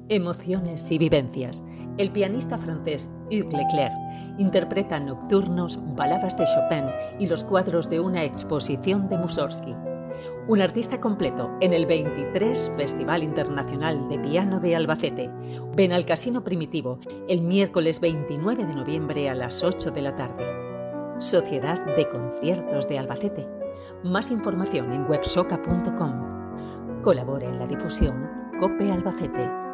Emociones y vivencias. El pianista francés Hugues Leclerc interpreta nocturnos, baladas de Chopin y los cuadros de una exposición de Mussorgsky. Un artista completo en el 23 Festival Internacional de Piano de Albacete. Ven al Casino Primitivo el miércoles 29 de noviembre a las 8 de la tarde. Sociedad de Conciertos de Albacete. Más información en websoca.com. Colabora en la difusión COPE Albacete.